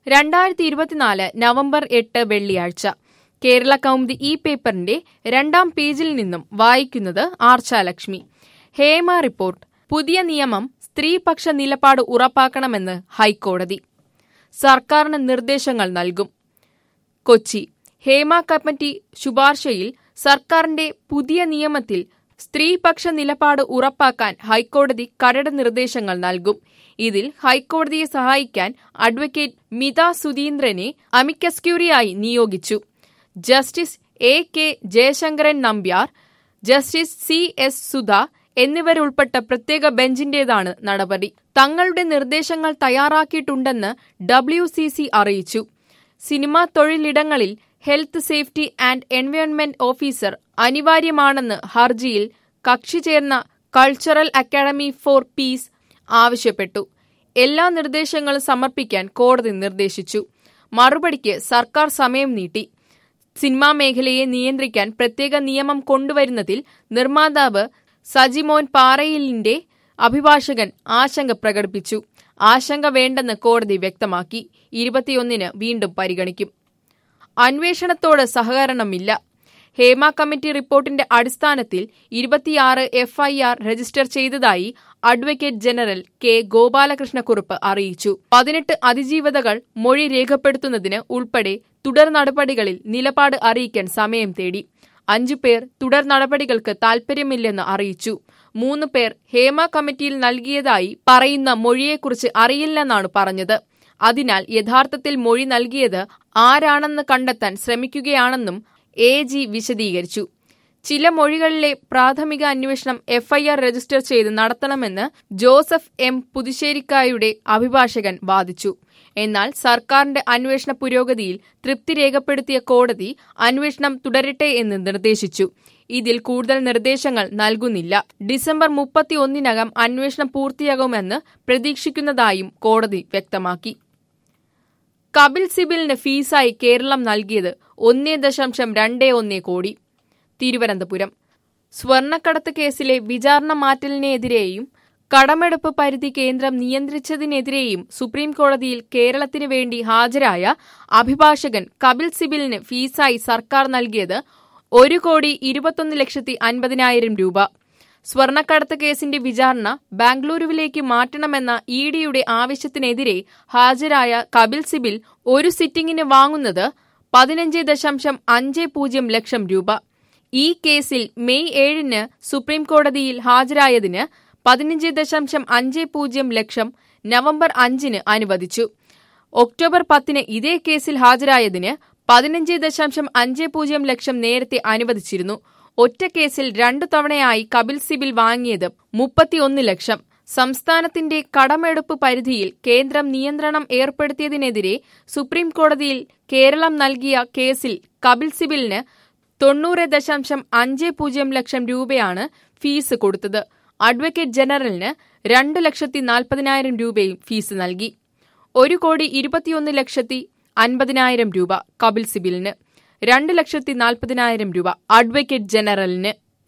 2024 November 8 വെള്ളിയാഴ്ച കേരള കൗമുദി ഈ പേപ്പറിന്റെ 2-ാം പേജിൽ നിന്നും വായിക്കുന്നത് ആർച്ചാലക്ഷ്മി. ഹേമ റിപ്പോർട്ട്. പുതിയ നിയമം സ്ത്രീപക്ഷ നിലപാട് ഉറപ്പാക്കണമെന്ന് ഹൈക്കോടതി. സർക്കാരിന് നിർദ്ദേശങ്ങൾ നൽകും. കൊച്ചി. ഹേമ കമ്മിറ്റി ശുപാർശയിൽ സർക്കാരിന്റെ പുതിയ നിയമത്തിൽ സ്ത്രീപക്ഷ നിലപാട് ഉറപ്പാക്കാൻ ഹൈക്കോടതി കരട് നിർദ്ദേശങ്ങൾ നൽകും. ഇതിൽ ഹൈക്കോടതിയെ സഹായിക്കാൻ അഡ്വക്കേറ്റ് മിത സുധീന്ദ്രനെ അമിക്കസ് ക്യൂറിയായി നിയോഗിച്ചു. Justice A.K. Jayasankaran Nambiar, justice C.S. Sudha എന്നിവരുൾപ്പെട്ട പ്രത്യേക ബെഞ്ചിന്റേതാണ് നടപടി. തങ്ങളുടെ നിർദ്ദേശങ്ങൾ തയ്യാറാക്കിയിട്ടുണ്ടെന്ന് WCC അറിയിച്ചു. സിനിമാ തൊഴിലിടങ്ങളിൽ health safety and environment officer അനിവാര്യമാണെന്ന് ഹർജിയിൽ കക്ഷി ചേർന്ന കൾച്ചറൽ അക്കാദമി ഫോർ പീസ് ആവശ്യപ്പെട്ടു. എല്ലാ നിർദ്ദേശങ്ങളും സമർപ്പിക്കാൻ കോടതി നിർദ്ദേശിച്ചു. മറുപടിക്ക് സർക്കാർ സമയം നീട്ടി. സിനിമാ മേഖലയെ നിയന്ത്രിക്കാൻ പ്രത്യേക നിയമം കൊണ്ടുവരുന്നതിൽ നിർമ്മാതാവ് സജിമോൻ പാറയിലിന്റെ അഭിഭാഷകൻ ആശങ്ക പ്രകടിപ്പിച്ചു. ആശങ്ക വേണ്ടെന്ന് കോടതി വ്യക്തമാക്കി. 21-ന് വീണ്ടും പരിഗണിക്കും. അന്വേഷണത്തോട് സഹകരണമില്ല. ഹേമ കമ്മിറ്റി റിപ്പോർട്ടിന്റെ അടിസ്ഥാനത്തിൽ 26 FIR രജിസ്റ്റർ ചെയ്തതായി അഡ്വക്കേറ്റ് ജനറൽ കെ ഗോപാലകൃഷ്ണക്കുറുപ്പ് അറിയിച്ചു. 18 അതിജീവിതകൾ മൊഴി രേഖപ്പെടുത്തുന്നതിന് ഉൾപ്പെടെ തുടർ നടപടികളിൽ നിലപാട് അറിയിക്കാൻ സമയം തേടി. 5 പേർ തുടർ നടപടികൾക്ക് താൽപര്യമില്ലെന്ന് അറിയിച്ചു. 3 പേർ ഹേമ കമ്മിറ്റിയിൽ നൽകിയതായി പറയുന്ന മൊഴിയെക്കുറിച്ച് അറിയില്ലെന്നാണ് പറഞ്ഞത്. അതിനാൽ യഥാർത്ഥത്തിൽ മൊഴി നൽകിയത് ആരാണെന്ന് കണ്ടെത്താൻ ശ്രമിക്കുകയാണെന്നും AG വിശദീകരിച്ചു. ചില മൊഴികളിലെ പ്രാഥമിക അന്വേഷണം FIR രജിസ്റ്റർ ചെയ്ത് നടത്തണമെന്ന് ജോസഫ് M. പുതുശ്ശേരിക്കായുടെ അഭിഭാഷകൻ വാദിച്ചു. എന്നാൽ സർക്കാരിന്റെ അന്വേഷണ പുരോഗതിയിൽ തൃപ്തി രേഖപ്പെടുത്തിയ കോടതി അന്വേഷണം തുടരട്ടെ എന്ന് നിർദ്ദേശിച്ചു. ഇതിൽ കൂടുതൽ നിർദ്ദേശങ്ങൾ നൽകുന്നില്ല. ഡിസംബർ 31-നകം അന്വേഷണം പൂർത്തിയാകുമെന്ന് പ്രതീക്ഷിക്കുന്നതായും കോടതി വ്യക്തമാക്കി. കപിൽ സിബലിന് ഫീസായി കേരളം നൽകിയത് 1.21 കോടി. തിരുവനന്തപുരം. സ്വർണ്ണക്കടത്ത് കേസിലെ വിചാരണ മാറ്റലിനെതിരെയും കടമെടുപ്പ് പരിധി കേന്ദ്രം നിയന്ത്രിച്ചതിനെതിരെയും സുപ്രീംകോടതിയിൽ കേരളത്തിനു വേണ്ടി ഹാജരായ അഭിഭാഷകൻ കപിൽ സിബലിന് ഫീസായി സർക്കാർ നൽകിയത് 1,21,50,000 രൂപ. സ്വർണ്ണക്കടത്ത് കേസിന്റെ വിചാരണ ബാംഗ്ലൂരുവിലേക്ക് മാറ്റണമെന്ന EDയുടെ ആവശ്യത്തിനെതിരെ ഹാജരായ കപിൽ സിബൽ ഒരു സിറ്റിംഗിന് വാങ്ങുന്നത് 15.50 ലക്ഷം രൂപ. ഈ കേസിൽ മെയ് 7-ന് സുപ്രീംകോടതിയിൽ ഹാജരായതിന് 15.50 ലക്ഷം നവംബർ 5-ന് അനുവദിച്ചു. ഒക്ടോബർ 10-ന് ഇതേ കേസിൽ ഹാജരായതിന് 15.50 ലക്ഷം നേരത്തെ അനുവദിച്ചിരുന്നു. ഒറ്റ കേസിൽ 2 തവണയായി കപിൽ സിബൽ വാങ്ങിയത് 31 ലക്ഷം. സംസ്ഥാനത്തിന്റെ കടമെടുപ്പ് പരിധിയിൽ കേന്ദ്രം നിയന്ത്രണം ഏർപ്പെടുത്തിയതിനെതിരെ സുപ്രീംകോടതിയിൽ കേരളം നൽകിയ കേസിൽ കപിൽ സിബലിന് 90.50 ലക്ഷം രൂപയാണ് ഫീസ് കൊടുത്തത്. അഡ്വക്കേറ്റ് ജനറലിന് 2,40,000 രൂപയും ഫീസ് നൽകി. 1,21,50,000 രൂപ കപിൽ സിബലിന്, 2,40,000 രൂപ അഡ്വക്കേറ്റ് ജനറലിന്.